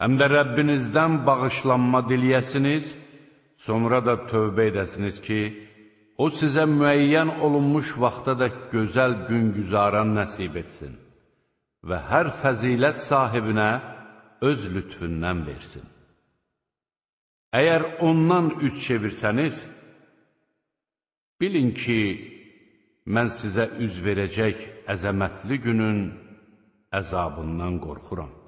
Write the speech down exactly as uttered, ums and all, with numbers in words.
həm də Rəbbinizdən bağışlanma diləyəsiniz, sonra da tövbə edəsiniz ki, o sizə müəyyən olunmuş vaxta da gözəl gün güzaran nəsib etsin və hər fəzilət sahibinə öz lütfündən versin. Əgər ondan üç çevirsəniz, bilin ki, mən sizə üz verəcək əzəmətli günün əzabından qorxuram.